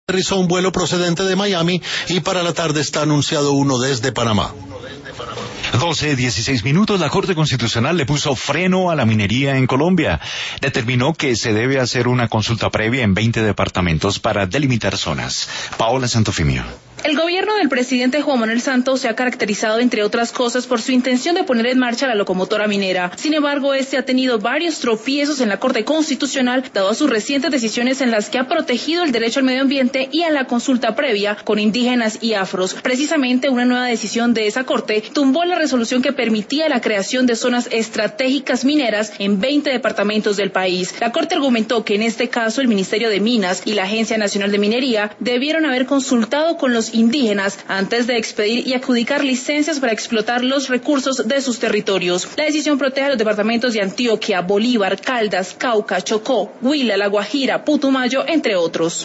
Aterrizó un vuelo procedente de Miami y para la tarde está anunciado uno desde Panamá. 12:16. La Corte Constitucional le puso freno a la minería en Colombia. Determinó que se debe hacer una consulta previa en 20 departamentos para delimitar zonas. Paola Santofimio. El gobierno del presidente Juan Manuel Santos se ha caracterizado, entre otras cosas, por su intención de poner en marcha la locomotora minera. Sin embargo, este ha tenido varios tropiezos en la Corte Constitucional, dado a sus recientes decisiones en las que ha protegido el derecho al medio ambiente y a la consulta previa con indígenas y afros. Precisamente, una nueva decisión de esa Corte tumbó la resolución que permitía la creación de zonas estratégicas mineras en 20 departamentos del país. La Corte argumentó que en este caso el Ministerio de Minas y la Agencia Nacional de Minería debieron haber consultado con los indígenas antes de expedir y adjudicar licencias para explotar los recursos de sus territorios. La decisión protege a los departamentos de Antioquia, Bolívar, Caldas, Cauca, Chocó, Huila, La Guajira, Putumayo, entre otros.